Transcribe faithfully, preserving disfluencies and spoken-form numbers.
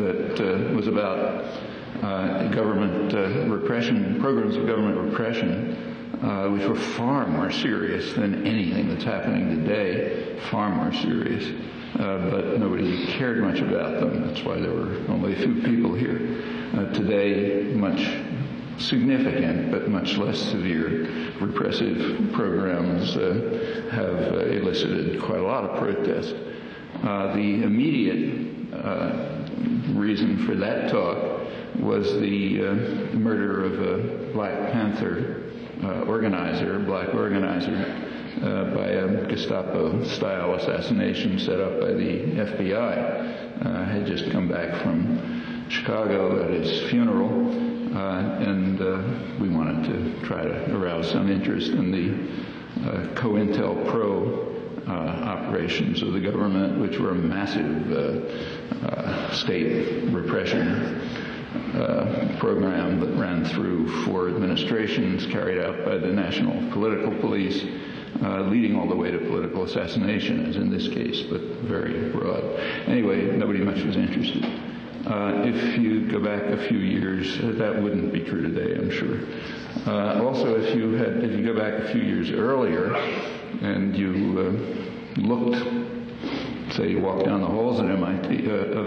that uh, was about uh, government uh, repression, programs of government repression, uh, which were far more serious than anything that's happening today, far more serious. Uh, but nobody cared much about them. That's why there were only a few people here. Uh, today, much significant but much less severe repressive programs uh, have uh, elicited quite a lot of protest. Uh, the immediate uh, reason for that talk was the uh, murder of a Black Panther uh, organizer, a black organizer, uh, by a Gestapo-style assassination set up by the F B I. Uh, had just come back from Chicago at his funeral, uh, and uh, we wanted to try to arouse some interest in the uh, COINTELPRO Uh, operations of the government, which were a massive uh, uh, state repression uh, program that ran through four administrations, carried out by the National Political Police, uh, leading all the way to political assassination, as in this case, but very broad. Anyway, nobody much was interested. Uh, if you go back a few years, uh, that wouldn't be true today, I'm sure. Uh, also, if you had, if you go back a few years earlier, and you uh, looked, say, you walked down the halls at M I T, uh,